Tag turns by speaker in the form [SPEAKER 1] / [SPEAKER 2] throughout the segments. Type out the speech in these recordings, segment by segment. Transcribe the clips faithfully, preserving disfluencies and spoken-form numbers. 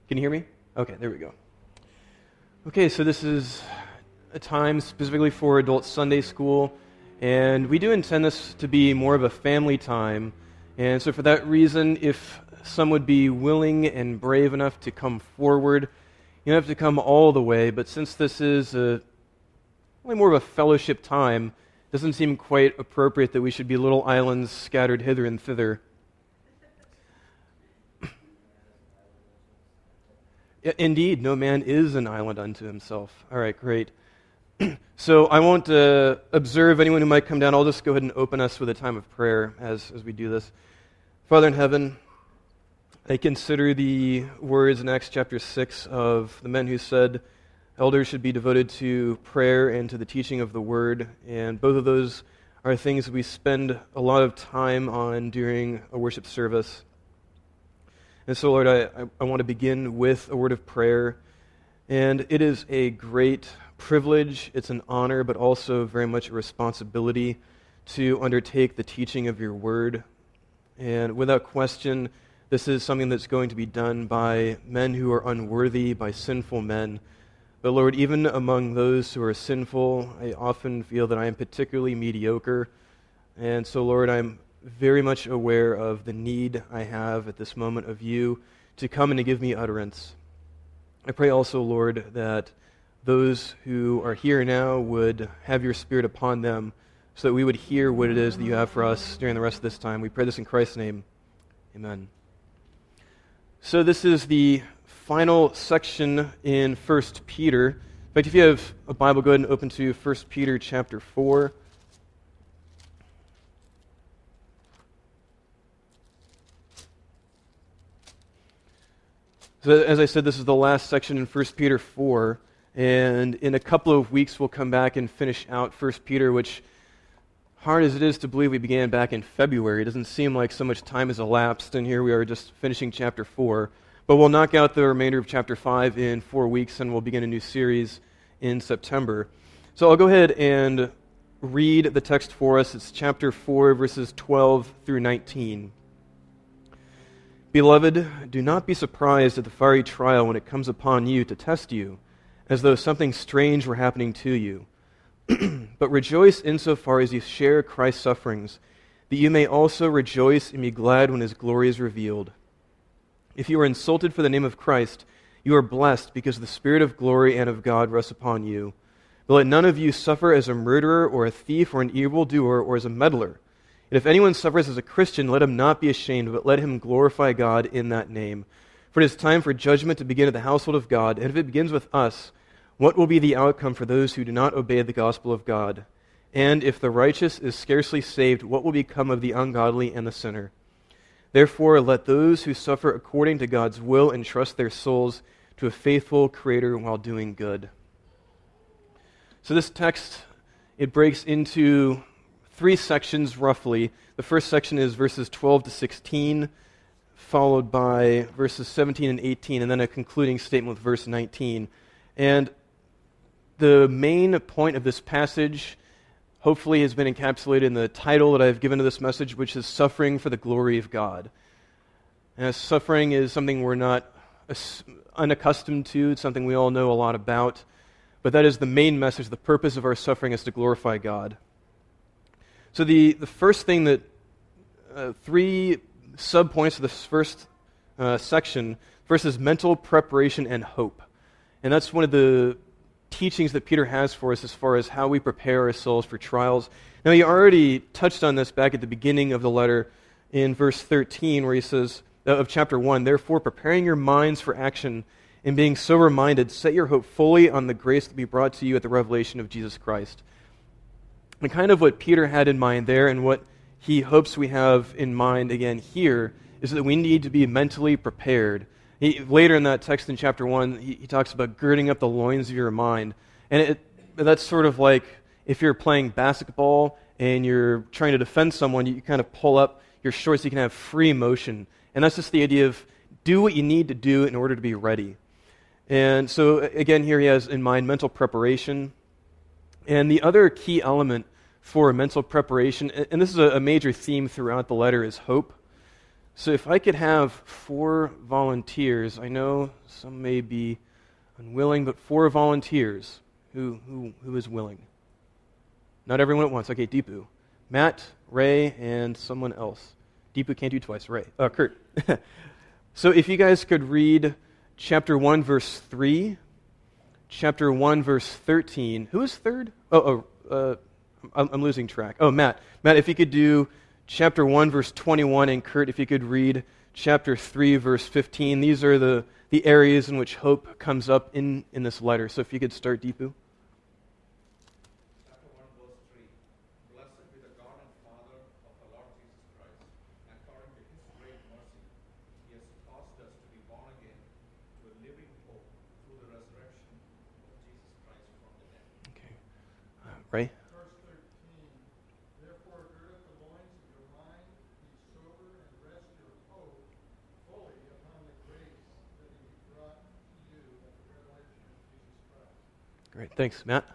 [SPEAKER 1] Can you hear me? Okay, there we go. Okay, so this is a time specifically for adult Sunday school, and we do intend this to be more of a family time. And so for that reason, if some would be willing and brave enough to come forward, you don't have to come all the way, but since this is a, really more of a fellowship time, it doesn't seem quite appropriate that we should be little islands scattered hither and thither. Indeed, no man is an island unto himself. All right, great. So I won't uh, observe anyone who might come down. I'll just go ahead and open us with a time of prayer as, as we do this. Father in heaven, I consider the words in Acts chapter six of the men who said elders should be devoted to prayer and to the teaching of the word, and both of those are things that we spend a lot of time on during a worship service. And so, Lord, I, I, I want to begin with a word of prayer. And it is a great privilege, it's an honor, but also very much a responsibility to undertake the teaching of your word. And without question, this is something that's going to be done by men who are unworthy, by sinful men. But Lord, even among those who are sinful, I often feel that I am particularly mediocre. And so, Lord, I'm very much aware of the need I have at this moment of you to come and to give me utterance. I pray also, Lord, that those who are here now would have your Spirit upon them so that we would hear what it is that you have for us during the rest of this time. We pray this in Christ's name. Amen. So this is the final section in First Peter. In fact, if you have a Bible, go ahead and open to First Peter chapter four. So as I said, this is the last section in First Peter four, and in a couple of weeks we'll come back and finish out First Peter, which, hard as it is to believe we began back in February, it doesn't seem like so much time has elapsed, and here we are just finishing chapter four. But we'll knock out the remainder of chapter five in four weeks, and we'll begin a new series in September. So I'll go ahead and read the text for us. It's chapter four, verses twelve through nineteen. Beloved, do not be surprised at the fiery trial when it comes upon you to test you, as though something strange were happening to you. But rejoice insofar as you share Christ's sufferings, that you may also rejoice and be glad when his glory is revealed. If you are insulted for the name of Christ, you are blessed because the Spirit of glory and of God rests upon you. But let none of you suffer as a murderer or a thief or an evildoer or as a meddler. And if anyone suffers as a Christian, let him not be ashamed, but let him glorify God in that name. For it is time for judgment to begin at the household of God, and if it begins with us, what will be the outcome for those who do not obey the gospel of God? And if the righteous is scarcely saved, what will become of the ungodly and the sinner? Therefore, let those who suffer according to God's will entrust their souls to a faithful Creator while doing good. So this text, it breaks into three sections roughly. The first section is verses twelve to sixteen, followed by verses seventeen and eighteen, and then a concluding statement with verse nineteen. And the main point of this passage hopefully has been encapsulated in the title that I've given to this message, which is Suffering for the Glory of God. And suffering is something we're not unaccustomed to. It's something we all know a lot about. But that is the main message. The purpose of our suffering is to glorify God. So the, the first thing that, uh, three sub-points of this first uh, section, first is mental preparation and hope. And that's one of the teachings that Peter has for us as far as how we prepare ourselves for trials. Now, he already touched on this back at the beginning of the letter in verse thirteen, where he says, uh, of chapter one, therefore, preparing your minds for action and being sober-minded, set your hope fully on the grace to be brought to you at the revelation of Jesus Christ. And kind of what Peter had in mind there and what he hopes we have in mind again here is that we need to be mentally prepared. He, later in that text in chapter one, he, he talks about girding up the loins of your mind. And it, that's sort of like if you're playing basketball and you're trying to defend someone, you kind of pull up your shorts so you can have free motion. And that's just the idea of do what you need to do in order to be ready. And so, again, here he has in mind mental preparation. And the other key element for mental preparation, and this is a major theme throughout the letter, is hope. So if I could have four volunteers, I know some may be unwilling, but four volunteers. Who who who is willing? Not everyone at once. Okay, Deepu. Matt, Ray, and someone else. Deepu can't do twice. Ray. Uh, Kurt. So if you guys could read chapter one, verse three, chapter one, verse thirteen. Who is third? Oh, oh uh, I'm, I'm losing track. Oh, Matt. Matt, if you could do chapter one, verse twenty-one, and Kurt, if you could read chapter three, verse fifteen. These are the, the areas in which hope comes up in, in this letter. So if you could start, Deepu.
[SPEAKER 2] Chapter one, verse three. Blessed be the God and Father of the Lord Jesus Christ. According to his great mercy, he has caused us to be born again to a living hope through the resurrection of Jesus Christ from the dead.
[SPEAKER 1] Okay. Uh, Ray?
[SPEAKER 3] Verse thirteen, therefore gird up the loins of your mind, be sober, and rest your hope fully upon the grace that will be brought to you at the revelation of Jesus Christ.
[SPEAKER 1] Great. Thanks, Matt.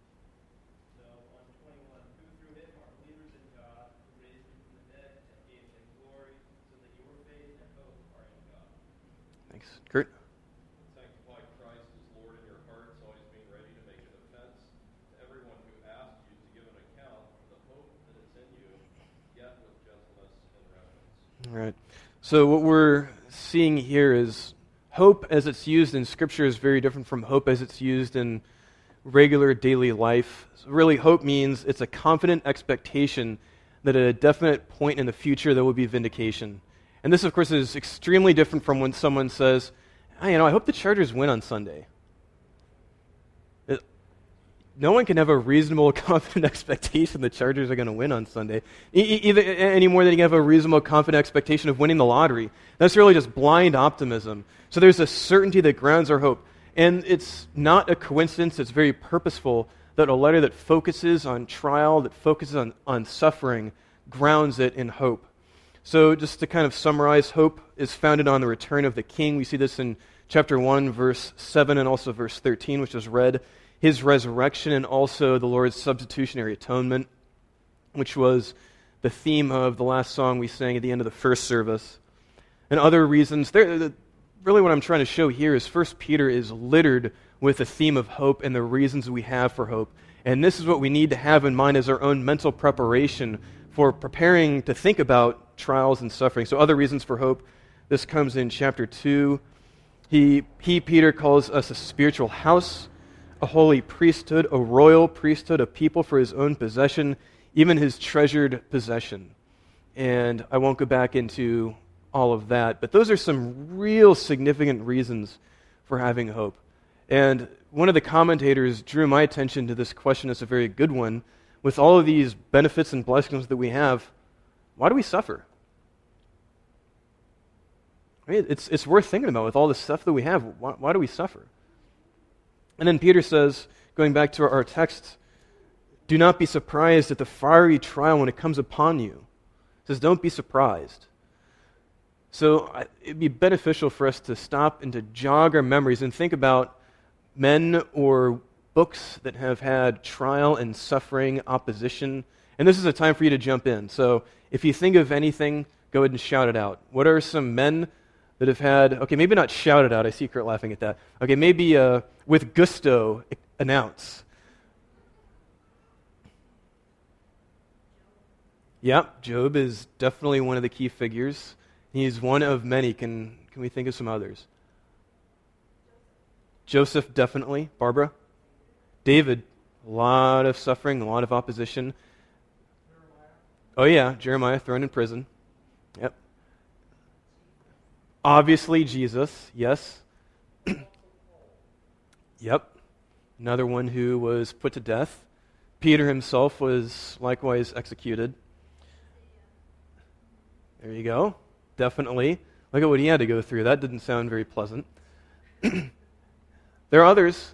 [SPEAKER 4] So one twenty-one, who through him are believers in God, who raised him from the dead and gave him glory, so that your faith and hope are in God.
[SPEAKER 1] Thanks. Kurt?
[SPEAKER 5] Sanctify Christ as Lord in your hearts, always being ready to make a defense to everyone who asks you to give an account for the hope that is in you, yet with gentleness and reverence.
[SPEAKER 1] All right. So what we're seeing here is hope as it's used in Scripture is very different from hope as it's used in regular daily life. So really, hope means it's a confident expectation that at a definite point in the future there will be vindication. And this, of course, is extremely different from when someone says, "Hey, you know, I hope the Chargers win on Sunday." It, no one can have a reasonable, confident expectation the Chargers are going to win on Sunday, e- e- either, any more than you can have a reasonable, confident expectation of winning the lottery. That's really just blind optimism. So there's a certainty that grounds our hope. And it's not a coincidence, it's very purposeful that a letter that focuses on trial, that focuses on, on suffering, grounds it in hope. So just to kind of summarize, hope is founded on the return of the King. We see this in chapter one, verse seven, and also verse thirteen, which was read. His resurrection, and also the Lord's substitutionary atonement, which was the theme of the last song we sang at the end of the first service. And other reasons. There, really what I'm trying to show here is First Peter is littered with the theme of hope and the reasons we have for hope. And this is what we need to have in mind as our own mental preparation for preparing to think about trials and suffering. So other reasons for hope, this comes in chapter two. He, he, Peter, calls us a spiritual house, a holy priesthood, a royal priesthood, a people for his own possession, even his treasured possession. And I won't go back into all of that, but those are some real significant reasons for having hope. And one of the commentators drew my attention to this question. It's a very good one. With all of these benefits and blessings that we have, why do we suffer? I mean, it's, it's worth thinking about with all the stuff that we have. Why, why do we suffer? And then Peter says, going back to our, our text, do not be surprised at the fiery trial when it comes upon you. He says, don't be surprised. So I, it'd be beneficial for us to stop and to jog our memories and think about men or books that have had trial and suffering, opposition. And this is a time for you to jump in. So if you think of anything, go ahead and shout it out. What are some men that have had, okay, maybe not shout it out. I see Kurt laughing at that. Okay, maybe uh, with gusto announce. Yep, Job is definitely one of the key figures. He's one of many. Can can we think of some others? Joseph, definitely. Barbara? David, a lot of suffering, a lot of opposition.
[SPEAKER 3] Jeremiah.
[SPEAKER 1] Oh yeah, Jeremiah thrown in prison. Yep. Obviously Jesus, yes. Yep. Another one who was put to death. Peter himself was likewise executed. There you go. Definitely. Look at what he had to go through. That didn't sound very pleasant. There are others.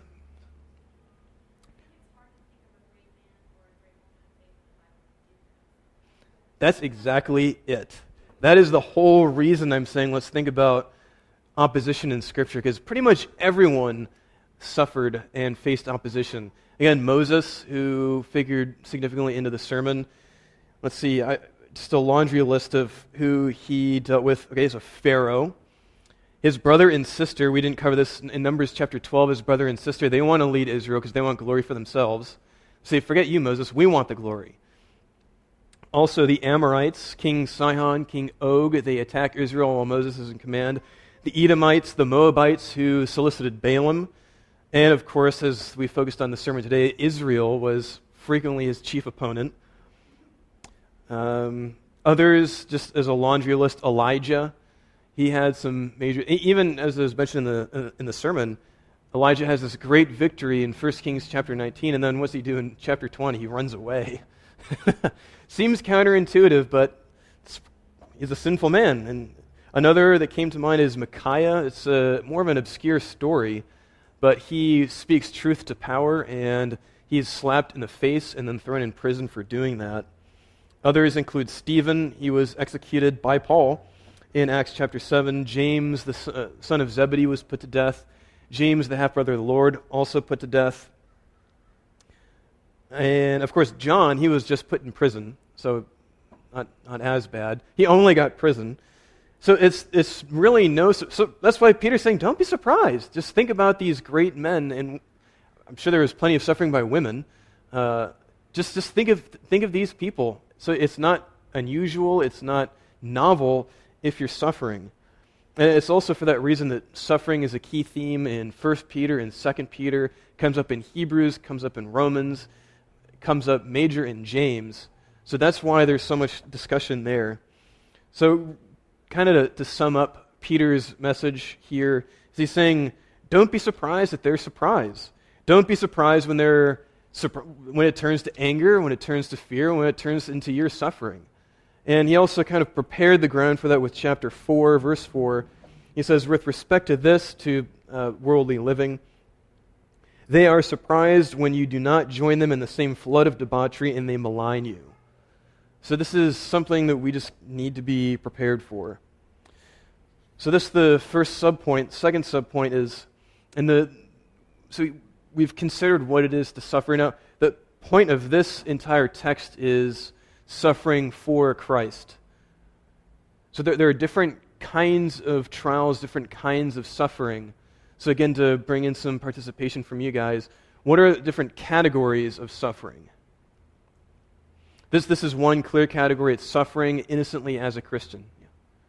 [SPEAKER 1] That's exactly it. That is the whole reason I'm saying let's think about opposition in Scripture, because pretty much everyone suffered and faced opposition. Again, Moses, who figured significantly into the sermon. Let's see, I, just a laundry list of who he dealt with. Okay, so Pharaoh, his brother and sister. We didn't cover this in Numbers chapter twelve. His brother and sister, they want to lead Israel because they want glory for themselves. Say, forget you, Moses. We want the glory. Also, the Amorites, King Sihon, King Og, they attack Israel while Moses is in command. The Edomites, the Moabites, who solicited Balaam. And, of course, as we focused on the sermon today, Israel was frequently his chief opponent. Um, others, just as a laundry list, Elijah. He had some major... Even as was mentioned in the, in the sermon, Elijah has this great victory in First Kings chapter nineteen, and then what's he do in chapter twenty? He runs away. Seems counterintuitive, but he's a sinful man. And another that came to mind is Micaiah. It's a, more of an obscure story, but he speaks truth to power, and he's slapped in the face and then thrown in prison for doing that. Others include Stephen. He was executed by Paul in Acts chapter seven. James, the uh, son of Zebedee, was put to death. James, the half-brother of the Lord, also put to death. And, of course, John, he was just put in prison, so not not as bad. He only got prison. So it's it's really no... So that's why Peter's saying, don't be surprised. Just think about these great men, and I'm sure there was plenty of suffering by women. Uh, just just think of think of these people. So it's not unusual, it's not novel if you're suffering. And it's also for that reason that suffering is a key theme in First Peter and Second Peter, comes up in Hebrews, comes up in Romans, comes up major in James. So that's why there's so much discussion there. So kind of to, to sum up Peter's message here, is he's saying, don't be surprised at their surprise. Don't be surprised when they're when it turns to anger, when it turns to fear, when it turns into your suffering. And he also kind of prepared the ground for that with chapter four, verse four. He says, with respect to this, to uh, worldly living, they are surprised when you do not join them in the same flood of debauchery and they malign you. So this is something that we just need to be prepared for. So this is the first subpoint. Second subpoint is, and the so we've considered what it is to suffer. Now, the point of this entire text is suffering for Christ. So there, there are different kinds of trials, different kinds of suffering. So again, to bring in some participation from you guys, what are the different categories of suffering? This this is one clear category. It's suffering innocently as a Christian. Yeah.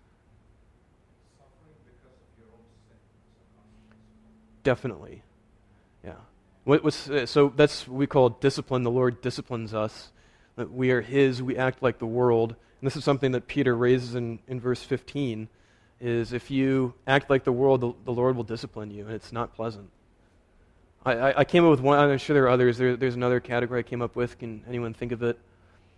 [SPEAKER 2] Suffering because of your own sin.
[SPEAKER 1] Definitely. Yeah. What, what's, uh, so that's what we call discipline. The Lord disciplines us. That we are His, we act like the world. And this is something that Peter raises in, in verse fifteen, is if you act like the world, the, the Lord will discipline you, and it's not pleasant. I, I, I came up with one, I'm sure there are others. There, there's another category I came up with. Can anyone think of it?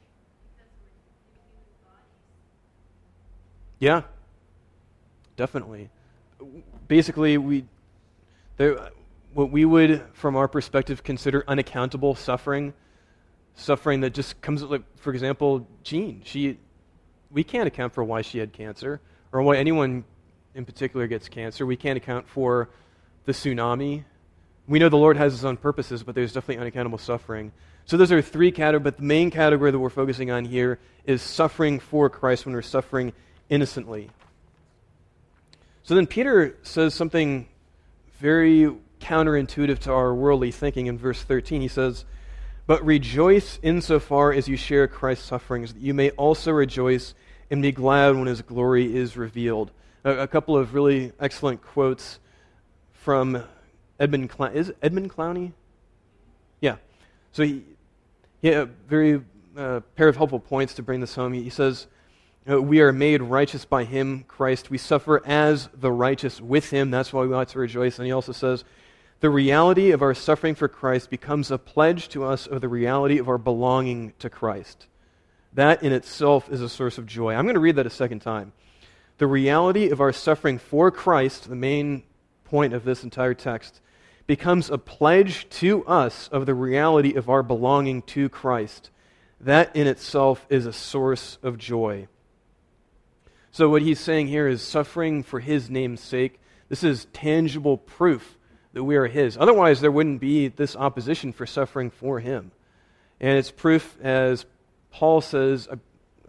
[SPEAKER 1] Yeah, definitely. Basically, we there, what we would, from our perspective, consider unaccountable suffering, suffering that just comes, like, for example, Jean. She, we can't account for why she had cancer, or why anyone in particular gets cancer. We can't account for the tsunami. We know the Lord has His own purposes, but there's definitely unaccountable suffering. So those are three categories, but the main category that we're focusing on here is suffering for Christ, when we're suffering innocently. So then Peter says something very counterintuitive to our worldly thinking in verse thirteen. He says, but rejoice insofar as you share Christ's sufferings, that you may also rejoice and be glad when His glory is revealed. A, a couple of really excellent quotes from Edmund Clowney. Is it Edmund Clowney? Yeah. So he, he had a very uh, pair of helpful points to bring this home. He, he says, we are made righteous by Him, Christ. We suffer as the righteous with Him. That's why we ought to rejoice. And he also says, the reality of our suffering for Christ becomes a pledge to us of the reality of our belonging to Christ. That in itself is a source of joy. I'm going to read that a second time. The reality of our suffering for Christ, the main point of this entire text, becomes a pledge to us of the reality of our belonging to Christ. That in itself is a source of joy. So what he's saying here is suffering for His name's sake. This is tangible proof that we are His. Otherwise, there wouldn't be this opposition for suffering for Him. And it's proof, as Paul says,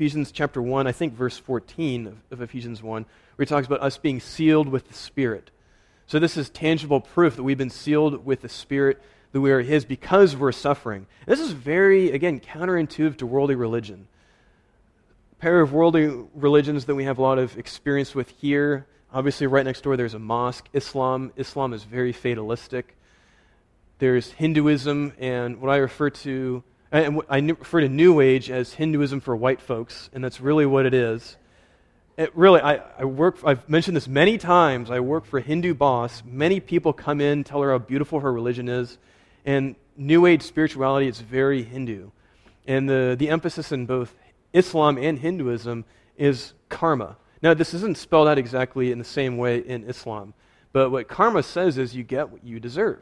[SPEAKER 1] Ephesians chapter one, I think verse fourteen of, of Ephesians one, where he talks about us being sealed with the Spirit. So this is tangible proof that we've been sealed with the Spirit, that we are His because we're suffering. And this is very, again, counterintuitive to worldly religion. A pair of worldly religions that we have a lot of experience with here. Obviously, right next door there's a mosque. Islam. Islam is very fatalistic. There's Hinduism, and what I refer to, and I refer to New Age as Hinduism for white folks, and that's really what it is. It really, I, I work, I've mentioned this many times, I work for a Hindu boss. Many people come in, tell her how beautiful her religion is, and New Age spirituality is very Hindu. And the, the emphasis in both Islam and Hinduism is karma. Now, this isn't spelled out exactly in the same way in Islam, but what karma says is you get what you deserve.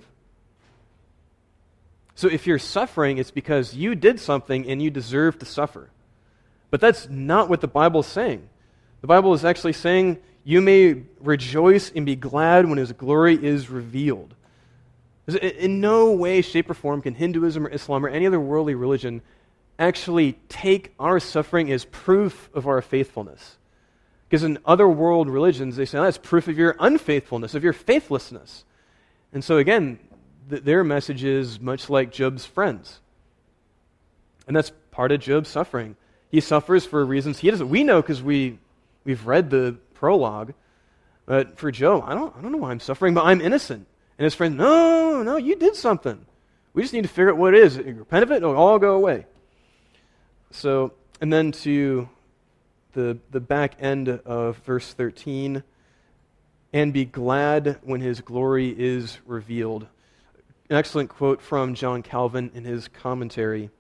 [SPEAKER 1] So if you're suffering, it's because you did something and you deserve to suffer. But that's not what the Bible is saying. The Bible is actually saying you may rejoice and be glad when His glory is revealed. In no way, shape, or form can Hinduism or Islam or any other worldly religion actually take our suffering as proof of our faithfulness. Because in other world religions, they say, oh, that's proof of your unfaithfulness, of your faithlessness. And so again, th- their message is much like Job's friends. And that's part of Job's suffering. He suffers for reasons he doesn't. We know because we, we've read the prologue. But for Job, I don't, I don't know why I'm suffering, but I'm innocent. And his friends, no, no, you did something. We just need to figure out what it is. You repent of it, it'll all go away. So, and then to the the back end of verse thirteen, and be glad when His glory is revealed. An excellent quote from John Calvin in his commentary.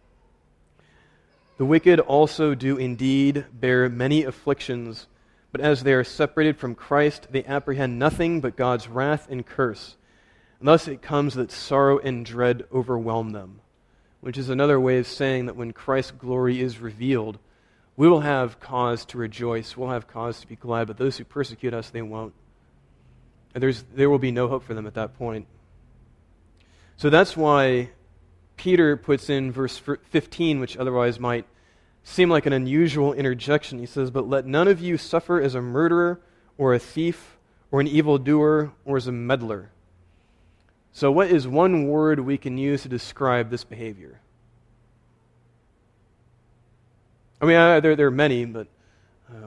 [SPEAKER 1] The wicked also do indeed bear many afflictions, but as they are separated from Christ, they apprehend nothing but God's wrath and curse. And thus it comes that sorrow and dread overwhelm them, which is another way of saying that when Christ's glory is revealed, we will have cause to rejoice, we'll have cause to be glad, but those who persecute us, they won't. And there's, there will be no hope for them at that point. So that's why Peter puts in verse fifteen, which otherwise might seem like an unusual interjection. He says, but let none of you suffer as a murderer or a thief or an evildoer or as a meddler. So what is one word we can use to describe this behavior? I mean, uh, there, there are many, but... Uh,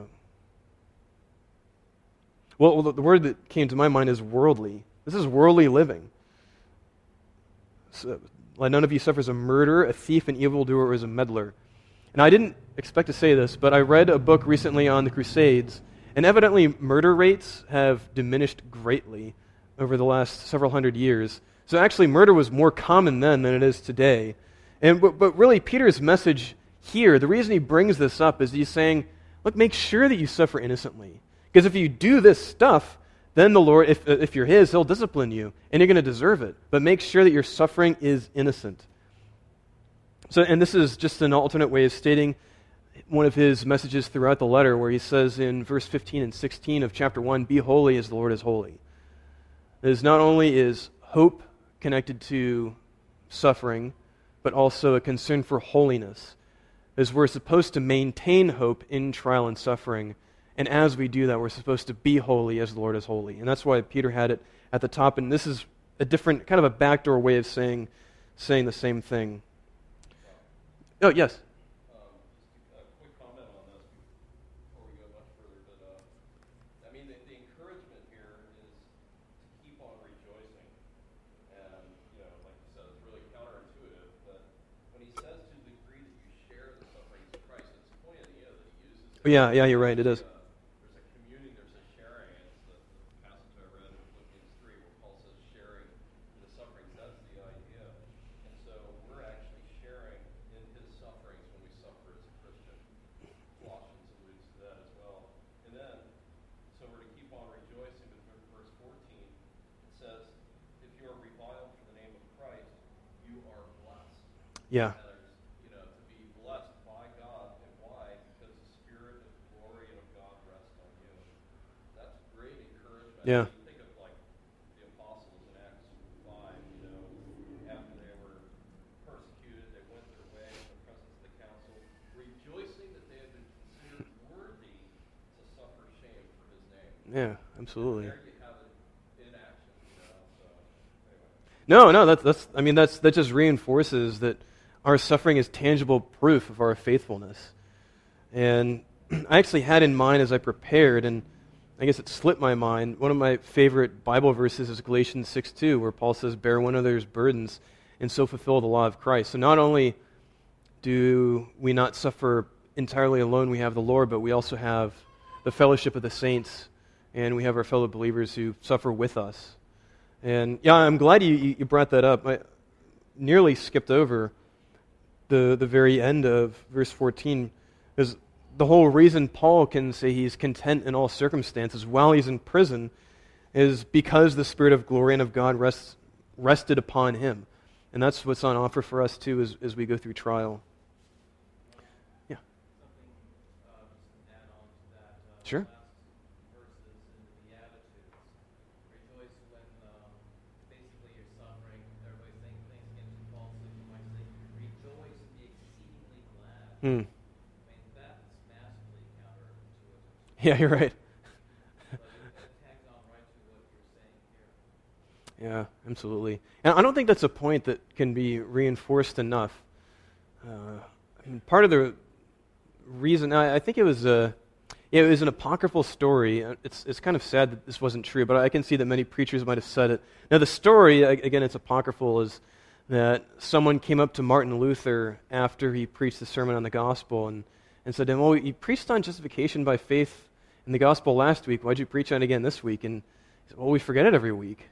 [SPEAKER 1] well, the word that came to my mind is worldly. This is worldly living. So, let none of you suffer as a murderer, a thief, an evildoer, or as a meddler. And I didn't expect to say this, but I read a book recently on the Crusades, and evidently murder rates have diminished greatly over the last several hundred years. So actually murder was more common then than it is today. And but, but really Peter's message here, the reason he brings this up is he's saying, look, make sure that you suffer innocently. Because if you do this stuff, then the Lord, if, if you're His, He'll discipline you, and you're going to deserve it. But make sure that your suffering is innocent. So, and this is just an alternate way of stating one of his messages throughout the letter, where he says in verse fifteen and sixteen of chapter one, be holy as the Lord is holy. It is not only is hope connected to suffering, but also a concern for holiness, as we're supposed to maintain hope in trial and suffering. And as we do that, we're supposed to be holy as the Lord is holy. And that's why Peter had it at the top. And this is a different, kind of a backdoor way of saying, saying the same thing. Oh, yes?
[SPEAKER 5] Um, just a quick comment on this before we go much further. But uh, I mean, the, the encouragement here is to keep on rejoicing. And, you know, like you said, it's really counterintuitive. But when he says to the degree that you share the sufferings of Christ, it's koinonia that he uses.
[SPEAKER 1] Oh, yeah, yeah, you're right, it is.
[SPEAKER 5] Uh, there's a communing, there's a sharing. It's the, the passage I read in Philippians three where Paul says sharing in the sufferings. That's the idea. And so we're actually sharing in his sufferings when we suffer as a Christian. Colossians alludes to that as well. And then, so we're to keep on rejoicing. But verse fourteen, it says, if you are reviled for the name of Christ, you are blessed.
[SPEAKER 1] Yeah.
[SPEAKER 5] And there's, you know, to be blessed by God. And why? Because the Spirit of glory and of God rests on you. That's great encouragement.
[SPEAKER 1] Yeah.
[SPEAKER 5] You think of like the apostles in Acts five, you know, after they were persecuted, they went their way in the presence of the council, rejoicing that they had
[SPEAKER 1] absolutely.
[SPEAKER 5] There you have it in action, you know. So anyway.
[SPEAKER 1] No, no, that's that's. I mean, that's that just reinforces that our suffering is tangible proof of our faithfulness. And I actually had in mind as I prepared, and I guess it slipped my mind. One of my favorite Bible verses is Galatians six two, where Paul says, "Bear one another's burdens, and so fulfill the law of Christ." So not only do we not suffer entirely alone, we have the Lord, but we also have the fellowship of the saints, and we have our fellow believers who suffer with us. And yeah, I'm glad you, you brought that up. I nearly skipped over the the very end of verse fourteen, because the whole reason Paul can say he's content in all circumstances while he's in prison is because the Spirit of glory and of God rests, rested upon him. And that's what's on offer for us too as, as we go through trial. Yeah.
[SPEAKER 4] Something, uh, just an add-on to that. Uh,
[SPEAKER 1] Sure.
[SPEAKER 4] Last verses in the Beatitudes. Rejoice when um, basically you're suffering. Everybody's saying things against you falsely. You might say, rejoice and be exceedingly glad.
[SPEAKER 1] Hmm.
[SPEAKER 4] I mean, that's massively counterintuitive.
[SPEAKER 1] Yeah, you're right.
[SPEAKER 4] But it tags on right to what you're saying here.
[SPEAKER 1] Yeah, absolutely. And I don't think that's a point that can be reinforced enough. Uh, I mean, part of the reason, I, I think it was a, it was an apocryphal story. It's it's kind of sad that this wasn't true, but I can see that many preachers might have said it. Now, the story, again, it's apocryphal, is that someone came up to Martin Luther after he preached the sermon on the gospel and, and said to him, "Well, you preached on justification by faith in the gospel last week. Why'd you preach on it again this week?" And he said, "Well, we forget it every week."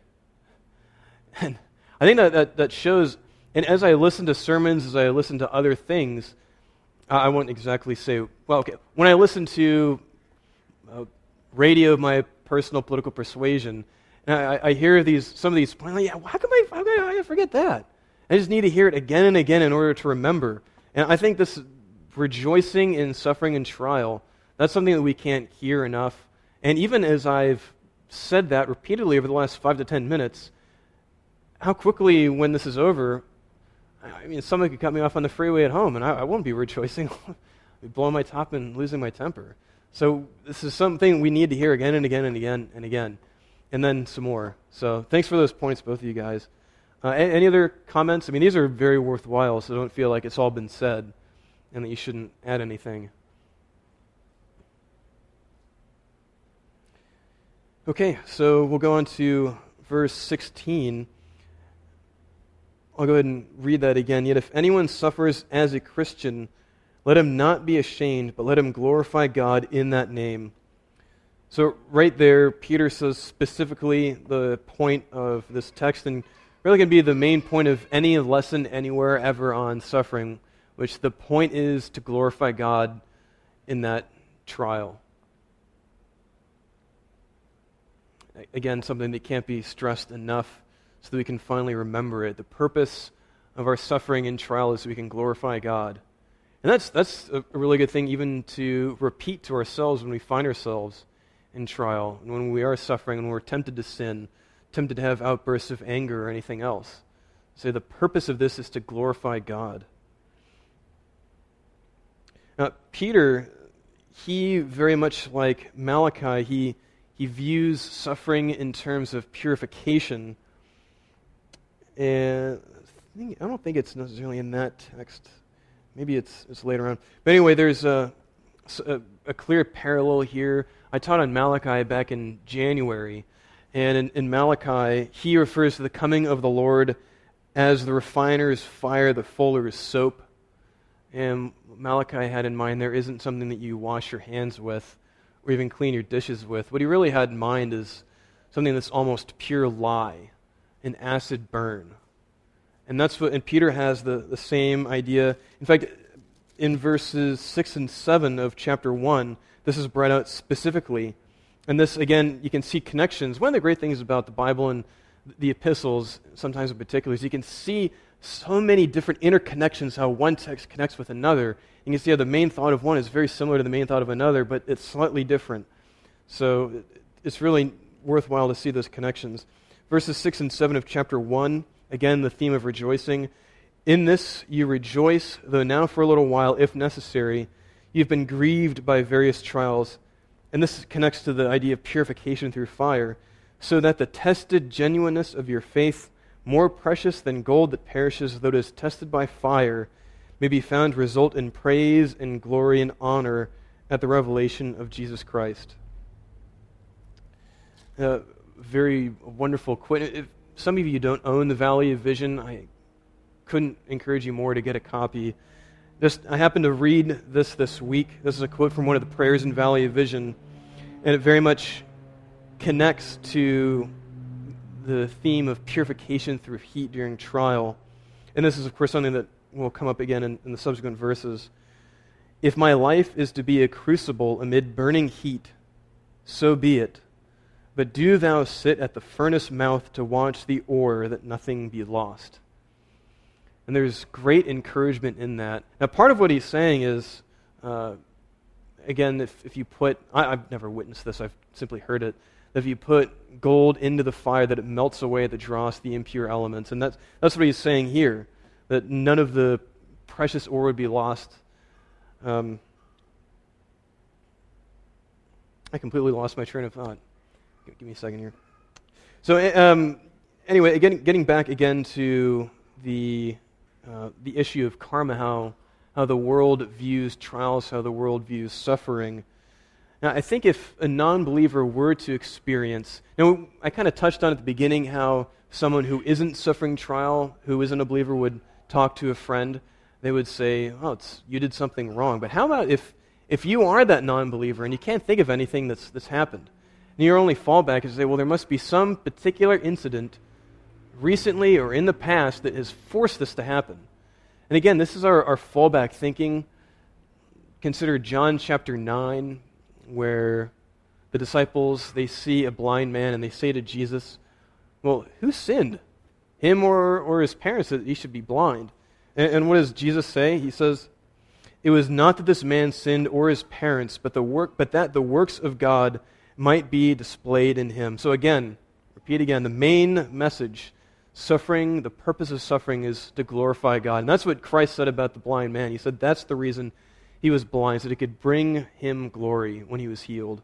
[SPEAKER 1] And I think that, that, that shows, and as I listen to sermons, as I listen to other things, I, I won't exactly say, well, okay, when I listen to uh, radio of my personal political persuasion, and I, I hear these, some of these, I'm like, yeah, how come I, how come I forget that? I just need to hear it again and again in order to remember. And I think this rejoicing in suffering and trial, that's something that we can't hear enough. And even as I've said that repeatedly over the last five to ten minutes, how quickly, when this is over, I mean, someone could cut me off on the freeway at home, and I, I won't be rejoicing. I'll be blowing my top and losing my temper. So this is something we need to hear again and again and again and again, and then some more. So thanks for those points, both of you guys. Uh, any, any other comments? I mean, these are very worthwhile, so don't feel like it's all been said and that you shouldn't add anything. Okay, so we'll go on to verse sixteen. I'll go ahead and read that again. "Yet if anyone suffers as a Christian, let him not be ashamed, but let him glorify God in that name." So right there, Peter says specifically the point of this text, and really can be the main point of any lesson anywhere ever on suffering, which the point is to glorify God in that trial. Again, something that can't be stressed enough, so that we can finally remember it. The purpose of our suffering and trial is so we can glorify God. And that's that's a really good thing even to repeat to ourselves when we find ourselves in trial, and when we are suffering, and we're tempted to sin, tempted to have outbursts of anger or anything else. So the purpose of this is to glorify God. Now, Peter, he very much like Malachi, he, he views suffering in terms of purification. And I, think, I don't think it's necessarily in that text. Maybe it's it's later on. But anyway, there's a, a, a clear parallel here. I taught on Malachi back in January. And in, in Malachi, he refers to the coming of the Lord as the refiner's fire, the fuller's soap. And Malachi had in mind there isn't something that you wash your hands with or even clean your dishes with. What he really had in mind is something that's almost pure lie, an acid burn. And that's what, and Peter has the, the same idea. In fact, in verses six and seven of chapter one, this is brought out specifically. And this, again, you can see connections. One of the great things about the Bible and the epistles, sometimes in particular, is you can see so many different interconnections, how one text connects with another. You can see how the main thought of one is very similar to the main thought of another, but it's slightly different. So it's really worthwhile to see those connections. Verses six and seven of chapter one, again, the theme of rejoicing. "In this you rejoice, though now for a little while, if necessary, you've been grieved by various trials, and this connects to the idea of purification through fire, so that the tested genuineness of your faith, more precious than gold that perishes, though it is tested by fire, may be found to result in praise and glory and honor at the revelation of Jesus Christ. Uh, very wonderful quote. If some of you don't own the Valley of Vision, I couldn't encourage you more to get a copy. Just, I happened to read this this week. This is a quote from one of the prayers in Valley of Vision, and it very much connects to the theme of purification through heat during trial. And this is, of course, something that will come up again in, in the subsequent verses. If my life is to be a crucible amid burning heat, so be it. But do thou sit at the furnace mouth to watch the ore, that nothing be lost. And there's great encouragement in that. Now, part of what he's saying is, uh, again, if, if you put, I, I've never witnessed this, I've simply heard it, that if you put gold into the fire, that it melts away the dross, the impure elements. And that's, that's what he's saying here, that none of the precious ore would be lost. Um, I completely lost my train of thought. Give, give me a second here. So um, anyway, again, getting back again to the uh, the issue of karma, how how the world views trials, how the world views suffering. Now, I think if a non-believer were to experience, now I kind of touched on at the beginning how someone who isn't suffering trial, who isn't a believer, would talk to a friend. They would say, "Oh, it's, you did something wrong." But how about if if you are that non-believer and you can't think of anything that's that's happened, and your only fallback is to say, "Well, there must be some particular incident recently or in the past that has forced this to happen." And again, this is our, our fallback thinking. Consider John chapter nine, where the disciples, they see a blind man and they say to Jesus, "Well, who sinned? Him or, or his parents that he should be blind?" And, and what does Jesus say? He says, "It was not that this man sinned or his parents, but the work, but that the works of God might be displayed in him." So again, repeat again, the main message, suffering, the purpose of suffering is to glorify God. And that's what Christ said about the blind man. He said that's the reason he was blind, so that it could bring him glory when he was healed.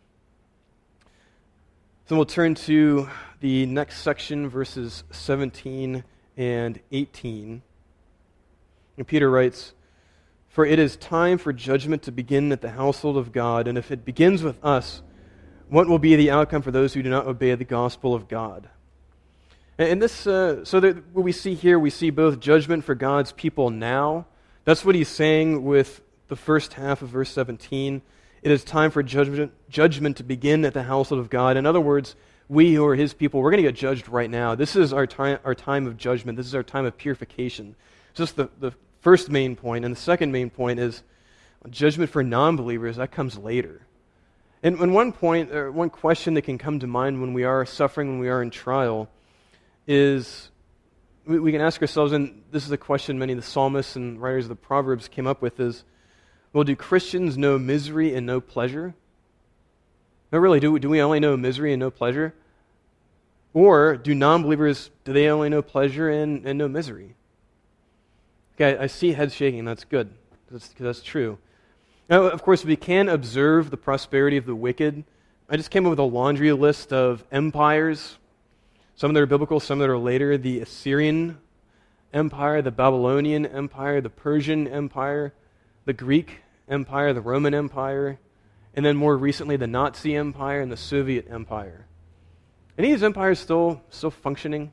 [SPEAKER 1] So we'll turn to the next section, verses seventeen and eighteen. And Peter writes, "For it is time for judgment to begin at the household of God, and if it begins with us, what will be the outcome for those who do not obey the gospel of God?" And this, uh, so that what we see here, we see both judgment for God's people now. That's what he's saying with the first half of verse seventeen. It is time for judgment, judgment to begin at the household of God. In other words, we who are his people, we're going to get judged right now. This is our time, our time of judgment. This is our time of purification. So that's the, the first main point. And the second main point is judgment for non-believers. That comes later. And, and one point, or one question that can come to mind when we are suffering, when we are in trial, is we, we can ask ourselves, and this is a question many of the psalmists and writers of the Proverbs came up with, is, well, do Christians know misery and no pleasure? No, really, do, do we only know misery and no pleasure? Or do non-believers, do they only know pleasure and, and no misery? Okay, I, I see heads shaking. That's good, because that's, that's true. Now, of course, we can observe the prosperity of the wicked. I just came up with a laundry list of empires, some that are biblical, some that are later. The Assyrian Empire, the Babylonian Empire, the Persian Empire, the Greek Empire, the Roman Empire, and then more recently the Nazi Empire and the Soviet Empire. Any of these empires still, still functioning?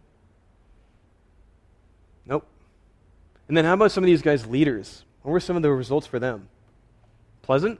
[SPEAKER 1] Nope. And then how about some of these guys' leaders? What were some of the results for them? Pleasant?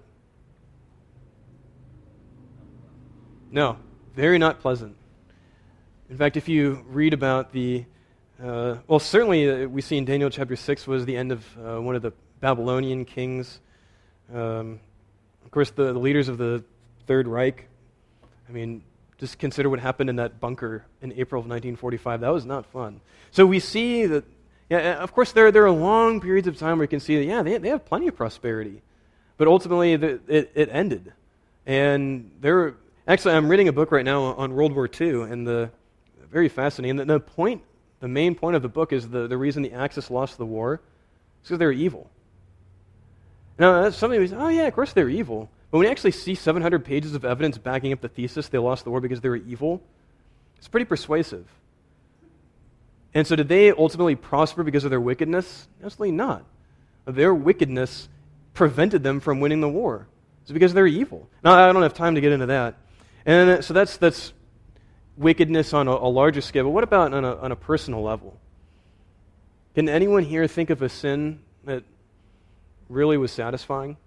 [SPEAKER 1] No, very not pleasant. In fact, if you read about the, uh, well, certainly uh, we see in Daniel chapter six was the end of uh, one of the Babylonian kings. Um, of course, the, the leaders of the Third Reich. I mean, just consider what happened in that bunker in April of nineteen forty-five. That was not fun. So we see that, yeah, of course, there, there are long periods of time where you can see that, yeah, they, they have plenty of prosperity. But ultimately, the, it, it ended. And there, actually, I'm reading a book right now on World War Two, and the very fascinating. And the, the point, the main point of the book is the, the reason the Axis lost the war is because they were evil. Now, somebody would say, oh yeah, of course they're evil. But when you actually see seven hundred pages of evidence backing up the thesis they lost the war because they were evil, it's pretty persuasive. And so did they ultimately prosper because of their wickedness? Absolutely not. Their wickedness prevented them from winning the war. It's because they're evil. Now, I don't have time to get into that. And so that's that's wickedness on a, a larger scale. But what about on a, on a personal level? Can anyone here think of a sin that really was satisfying?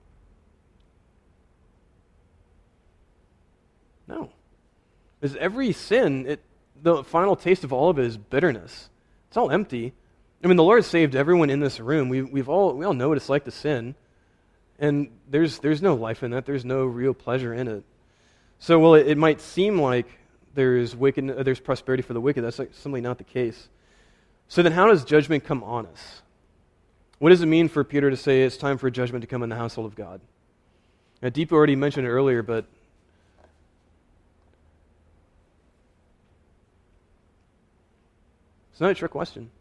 [SPEAKER 1] No. Because every sin, it, the final taste of all of it is bitterness. It's all empty. I mean, the Lord saved everyone in this room. We, we've all, we all know what it's like to sin. And there's there's no life in that. There's no real pleasure in it. So, well, it, it might seem like there's wicked, uh, there's prosperity for the wicked. That's like simply not the case. So then how does judgment come on us? What does it mean for Peter to say it's time for judgment to come in the household of God? Now, Deepa already mentioned it earlier, but it's not a trick question.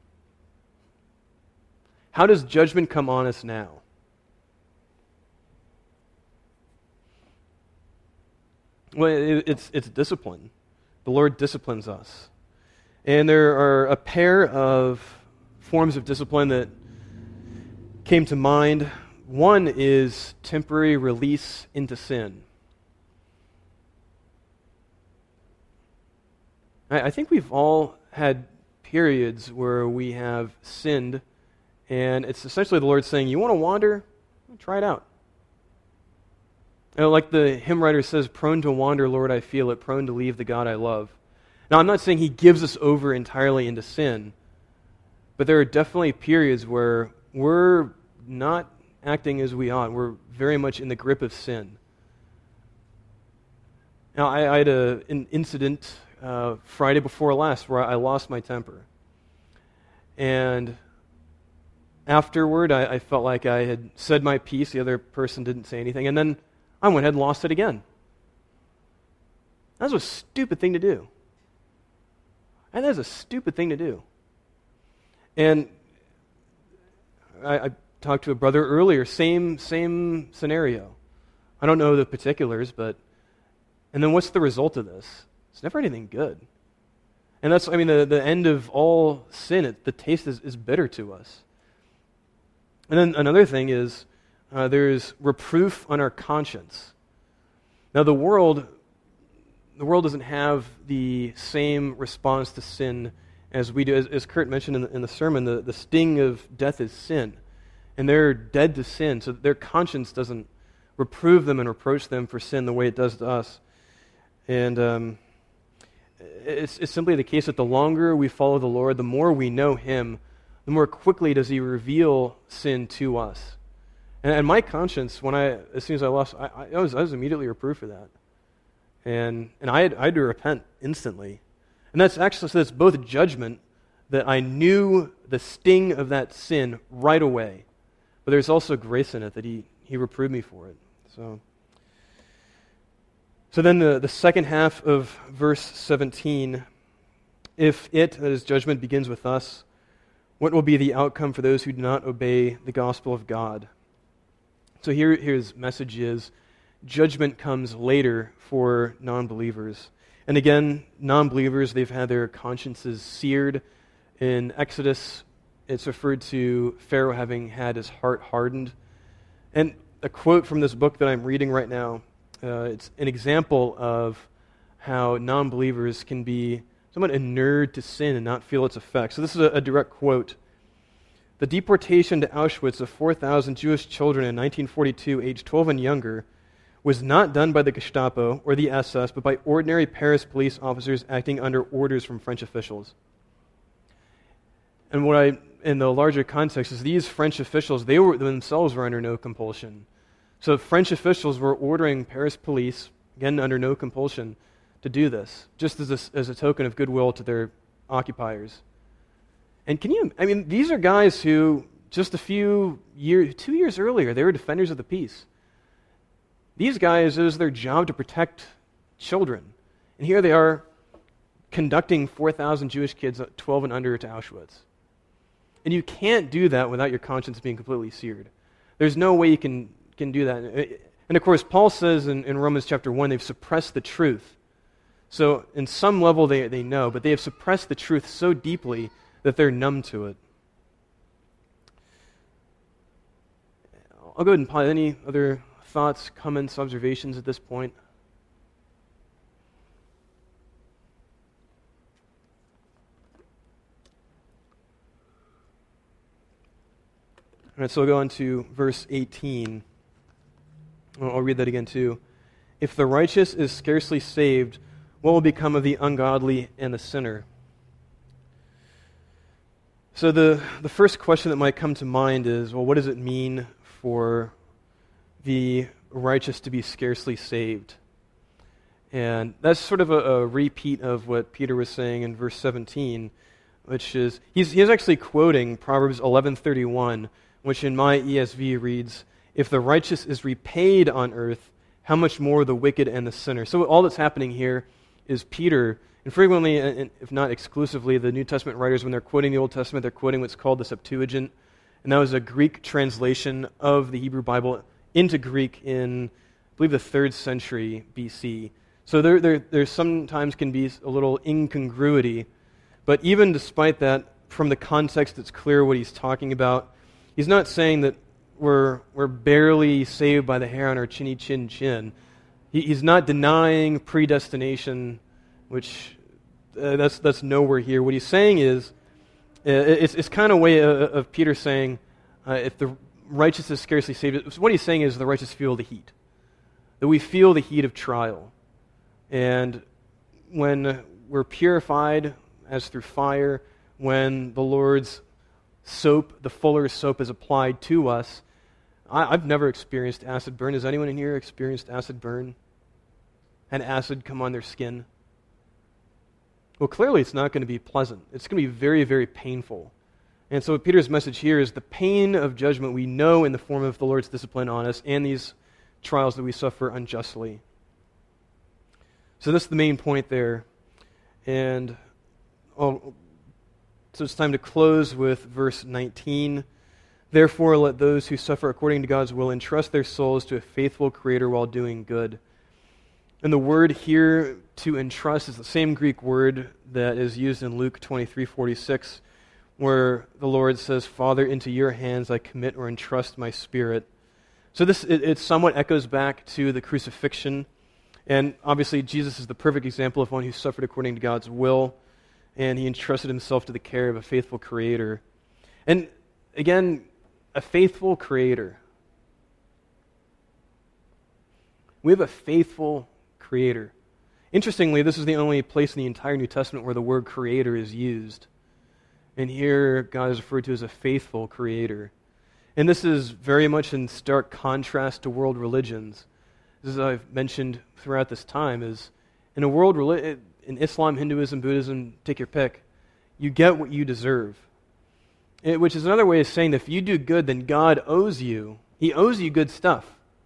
[SPEAKER 1] How does judgment come on us now? Well, it, it's it's discipline. The Lord disciplines us. And there are a pair of forms of discipline that came to mind. One is temporary release into sin. I, I think we've all had periods where we have sinned, and it's essentially the Lord saying, you want to wander? Try it out. You know, like the hymn writer says, prone to wander, Lord, I feel it, prone to leave the God I love. Now, I'm not saying he gives us over entirely into sin, but there are definitely periods where we're not acting as we ought. We're very much in the grip of sin. Now, I, I had a, an incident uh, Friday before last where I lost my temper. And afterward, I, I felt like I had said my piece. The other person didn't say anything. And then I went ahead and lost it again. That was a stupid thing to do. And that's a stupid thing to do. And I, I talked to a brother earlier, same same scenario. I don't know the particulars, but and then what's the result of this? It's never anything good. And that's, I mean, the, the end of all sin, it, the taste is, is bitter to us. And then another thing is, Uh, there's reproof on our conscience. Now, the world, the world doesn't have the same response to sin as we do. As, as Kurt mentioned in the, in the sermon, the, the sting of death is sin. And they're dead to sin, so their conscience doesn't reprove them and reproach them for sin the way it does to us. And um, it's, it's simply the case that the longer we follow the Lord, the more we know him, the more quickly does he reveal sin to us. And, and my conscience, when I, as soon as I lost, I, I, was, I was immediately reproved for that. And and I had, I had to repent instantly. And that's actually, so that's both judgment, that I knew the sting of that sin right away. But there's also grace in it, that he, he reproved me for it. So so then the, the second half of verse seventeen, if it, that is judgment, begins with us, what will be the outcome for those who do not obey the gospel of God? So here, his message is, judgment comes later for non-believers. And again, non-believers, they've had their consciences seared. In Exodus, it's referred to Pharaoh having had his heart hardened. And a quote from this book that I'm reading right now, uh, it's an example of how non-believers can be somewhat inured to sin and not feel its effects. So this is a, a direct quote. The deportation to Auschwitz of four thousand Jewish children in nineteen forty-two, aged twelve and younger, was not done by the Gestapo or the S S, but by ordinary Paris police officers acting under orders from French officials. And what I, in the larger context, is these French officials, they were themselves were under no compulsion. So French officials were ordering Paris police, again under no compulsion, to do this, just as a, as a token of goodwill to their occupiers. And can you, I mean, these are guys who just a few years, two years earlier, they were defenders of the peace. These guys, it was their job to protect children. And here they are conducting four thousand Jewish kids, twelve and under, to Auschwitz. And you can't do that without your conscience being completely seared. There's no way you can, can do that. And of course, Paul says in, in Romans chapter one, they've suppressed the truth. So in some level they, they know, but they have suppressed the truth so deeply that they're numb to it. I'll go ahead and pause. Any other thoughts, comments, observations at this point? All right, so we'll go on to verse eighteen. I'll read that again too. If the righteous is scarcely saved, what will become of the ungodly and the sinner? So the, the first question that might come to mind is, well, what does it mean for the righteous to be scarcely saved? And that's sort of a, a repeat of what Peter was saying in verse seventeen, which is, he's, he's actually quoting Proverbs eleven thirty-one, which in my E S V reads, if the righteous is repaid on earth, how much more the wicked and the sinner? So all that's happening here is Peter, and frequently, if not exclusively, the New Testament writers, when they're quoting the Old Testament, they're quoting what's called the Septuagint, and that was a Greek translation of the Hebrew Bible into Greek in, I believe, the third century B C. So there, there, there sometimes can be a little incongruity, but even despite that, from the context, it's clear what he's talking about. He's not saying that we're we're barely saved by the hair on our chinny chin chin. He, he's not denying predestination, which uh, that's that's nowhere here. What he's saying is, uh, it's it's kind of a way of, of Peter saying, uh, if the righteous is scarcely saved, what he's saying is the righteous feel the heat, that we feel the heat of trial, and when we're purified as through fire, when the Lord's soap, the fuller's soap, is applied to us. I, I've never experienced acid burn. Has anyone in here experienced acid burn? And acid come on their skin? Well, clearly it's not going to be pleasant. It's going to be very, very painful. And so Peter's message here is the pain of judgment we know in the form of the Lord's discipline on us and these trials that we suffer unjustly. So that's the main point there. And oh, so it's time to close with verse nineteen. Therefore, let those who suffer according to God's will entrust their souls to a faithful Creator while doing good. And the word here, to entrust, is the same Greek word that is used in Luke twenty-three forty-six, where the Lord says, Father, into your hands I commit or entrust my spirit. So this, it, it somewhat echoes back to the crucifixion. And obviously, Jesus is the perfect example of one who suffered according to God's will, and he entrusted himself to the care of a faithful Creator. And again, a faithful Creator. We have a faithful Creator. Interestingly, this is the only place in the entire New Testament where the word Creator is used. And here, God is referred to as a faithful Creator. And this is very much in stark contrast to world religions. As I've mentioned throughout this time, is in a world religion, in Islam, Hinduism, Buddhism, take your pick, you get what you deserve. It, which is another way of saying that if you do good, then God owes you. He owes you good stuff.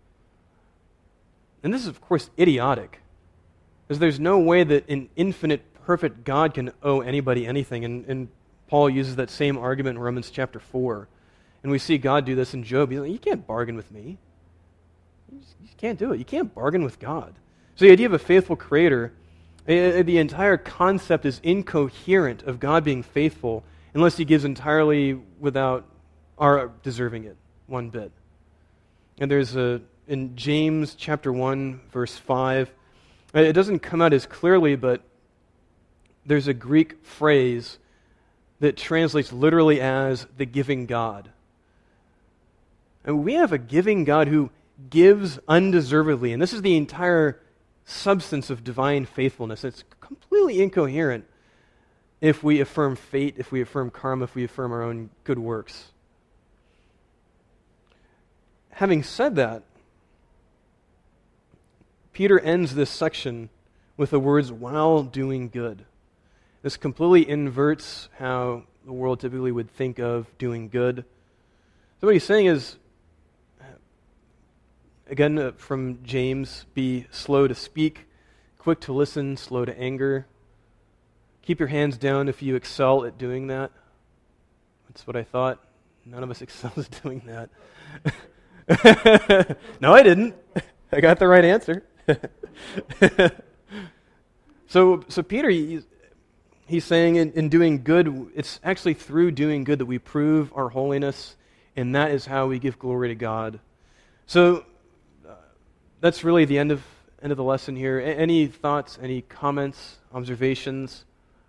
[SPEAKER 1] And this is, of course, idiotic. Because there's no way that an infinite, perfect God can owe anybody anything. And, and Paul uses that same argument in Romans chapter four. And we see God do this in Job. He's like, you can't bargain with me. You, just, you can't do it. You can't bargain with God. So the idea of a faithful Creator, the entire concept is incoherent of God being faithful unless he gives entirely without our deserving it one bit. And there's a, in James chapter one, verse five, it doesn't come out as clearly, but there's a Greek phrase that translates literally as the giving God. And we have a giving God who gives undeservedly, and this is the entire substance of divine faithfulness. It's completely incoherent if we affirm fate, if we affirm karma, if we affirm our own good works. Having said that, Peter ends this section with the words, while doing good. This completely inverts how the world typically would think of doing good. So what he's saying is, again, uh, from James, be slow to speak, quick to listen, slow to anger. Keep your hands down if you excel at doing that. That's what I thought. None of us excels at doing that. No, I didn't. I got the right answer. so, so Peter, he's, he's saying in, in doing good, it's actually through doing good that we prove our holiness, and that is how we give glory to God. So uh, that's really the end of end of the lesson here. A- any thoughts, any comments, observations?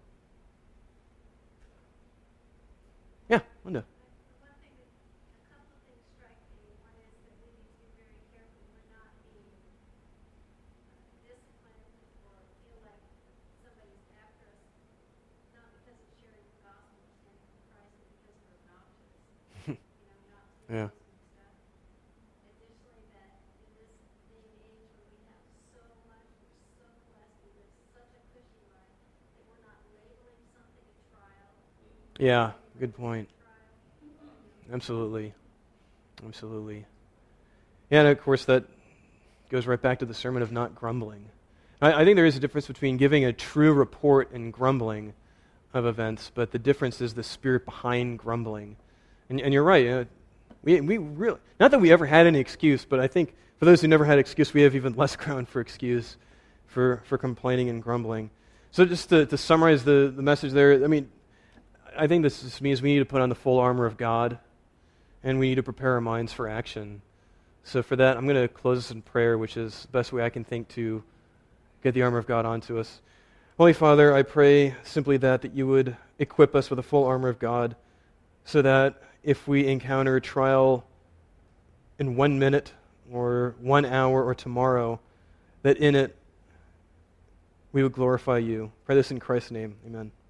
[SPEAKER 1] Yeah, Linda.
[SPEAKER 6] One thing, that- a couple of things strike me. One is that we need to be very careful we're not being uh, disciplined or feel like somebody's after us, not because of sharing the gospel or standing for Christ, but because we're obnoxious. You know, not to
[SPEAKER 1] Yeah.
[SPEAKER 6] do some stuff. Additionally, that in this day and age where we have so much, we're so blessed, we live such a cushy life, that we're not labeling something a trial.
[SPEAKER 1] Yeah, good point. Absolutely. Absolutely. Yeah, and of course that goes right back to the sermon of not grumbling. I, I think there is a difference between giving a true report and grumbling of events, but the difference is the spirit behind grumbling. And, and you're right. Uh, we we really, not that we ever had any excuse, but I think for those who never had excuse, we have even less ground for excuse for, for complaining and grumbling. So just to, to summarize the, the message there, I mean, I think this just means we need to put on the full armor of God, and we need to prepare our minds for action. So for that, I'm going to close this in prayer, which is the best way I can think to get the armor of God onto us. Holy Father, I pray simply that, that you would equip us with the full armor of God, so that if we encounter trial in one minute or one hour or tomorrow, that in it we would glorify you. Pray this in Christ's name. Amen.